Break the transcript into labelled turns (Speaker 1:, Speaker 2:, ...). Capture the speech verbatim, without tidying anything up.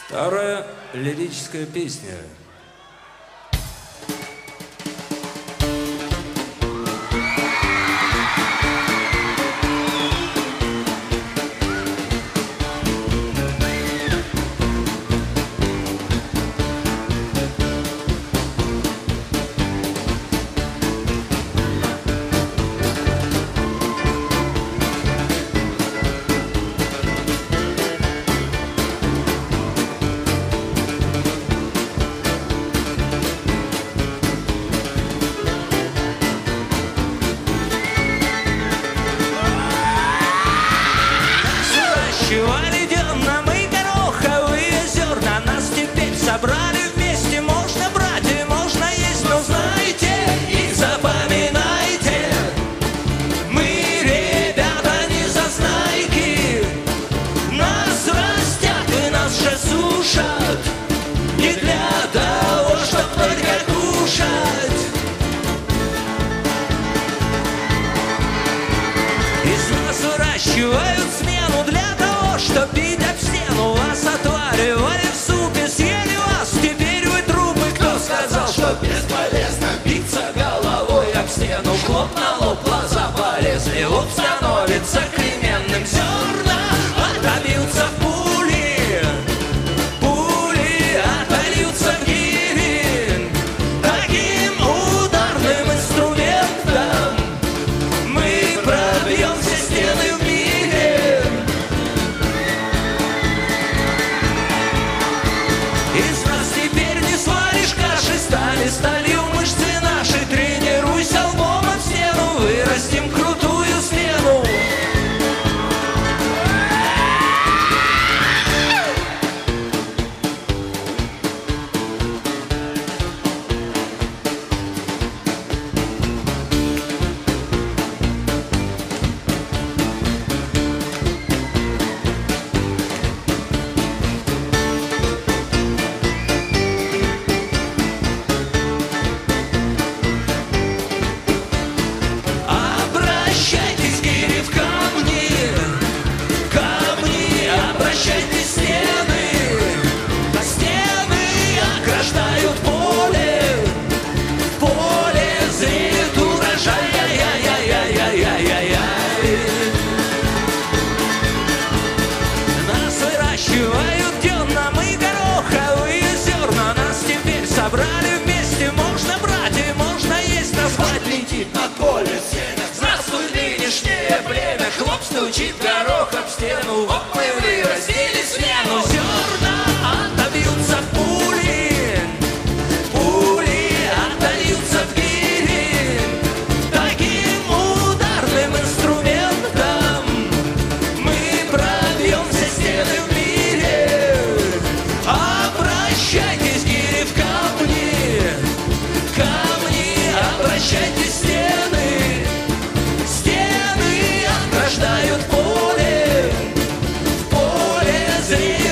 Speaker 1: Вторая лирическая песня.
Speaker 2: Выращивали дёрна мы гороховые зерна, нас теперь собрали вместе, можно брать и можно есть, но знайте и запоминайте, мы, ребята, не зазнайки, нас растят и нас же сушат, не для того, чтоб только кушать. Из нас выращивают смену для того, что бить об стену. Вас отваривали в супе, съели вас, теперь вы трупы. Кто сказал, что бесполезно биться головой об стену? Хлоп на лоб, глаза полезли, лоб становится кременным. Зерна отобьются в пули, пули отольются в гири. Таким ударным инструментом мы пробьем все стены в мире. Из нас теперь не сваришь каши, стали сталью мышцы наши. Тренируйся лбом об стену, вырастим крутую смену. Обращайтесь, гири, в камни, камни, обращайтесь, стены. А стены ограждают поле, в поле зреет урожай. Яй-яй-яй-яй-яй-яй-яй. Нас выращивают дёрна мы гороховые зерна, нас теперь собрали вместе, можно брать и можно есть. Нас мать летит над полем сена. Здравствуй, нынешнее племя. Хлоп стучит горох об стену. Вот мы вырастили смену. Зерна отобьются в пули, пули отольются в гири. Таким ударным инструментом мы пробьем все стены в мире. Обращайтесь, гири, в камни, камни, обращайтесь, стены. Стены ограждают поле, в поле зреет